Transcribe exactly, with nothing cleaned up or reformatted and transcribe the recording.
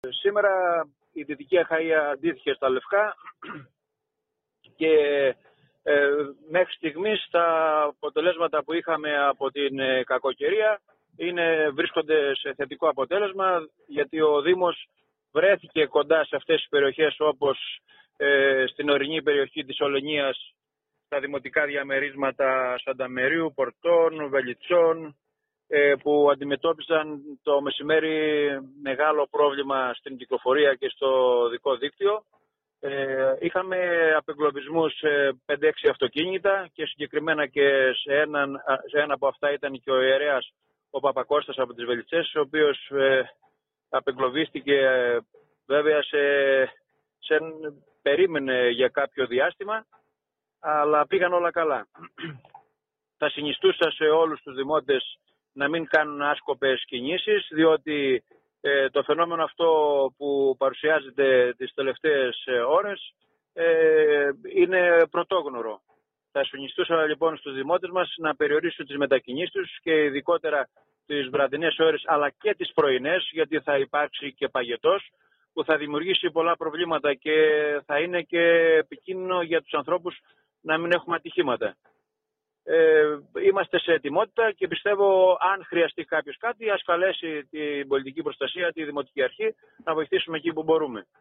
Σήμερα η Δυτική Αχαΐα αντίθεκε στα Λευκά και ε, μέχρι στιγμής τα αποτελέσματα που είχαμε από την ε, κακοκαιρία είναι, βρίσκονται σε θετικό αποτέλεσμα, γιατί ο Δήμος βρέθηκε κοντά σε αυτές τις περιοχές, όπως ε, στην ορεινή περιοχή της Ολενίας, στα δημοτικά διαμερίσματα Σανταμερίου, Πορτών, Βελιτσών, που αντιμετώπιζαν το μεσημέρι μεγάλο πρόβλημα στην κυκλοφορία και στο δικό δίκτυο. Ε, είχαμε απεγκλωβισμούς σε πέντε έξι αυτοκίνητα και συγκεκριμένα και σε, έναν, σε ένα από αυτά ήταν και ο ιερέας ο Παπακώστας από τις Βελιτσές, ο οποίος ε, απεγκλωβίστηκε, ε, βέβαια σε, σε, περίμενε για κάποιο διάστημα, αλλά πήγαν όλα καλά. Θα συνιστούσα σε όλους τους δημότες να μην κάνουν άσκοπες κινήσεις, διότι ε, το φαινόμενο αυτό που παρουσιάζεται τις τελευταίες ε, ώρες ε, είναι πρωτόγνωρο. Θα συνιστούσα λοιπόν στους δημότες μας να περιορίσουν τις μετακινήσεις τους και ειδικότερα τις βραδινές ώρες, αλλά και τις πρωινές, γιατί θα υπάρξει και παγετός που θα δημιουργήσει πολλά προβλήματα και θα είναι και επικίνδυνο για τους ανθρώπους να μην έχουμε ατυχήματα. Ε, είμαστε σε ετοιμότητα και πιστεύω, αν χρειαστεί κάποιος κάτι, ας καλέσει την πολιτική προστασία, τη Δημοτική Αρχή, να βοηθήσουμε εκεί που μπορούμε.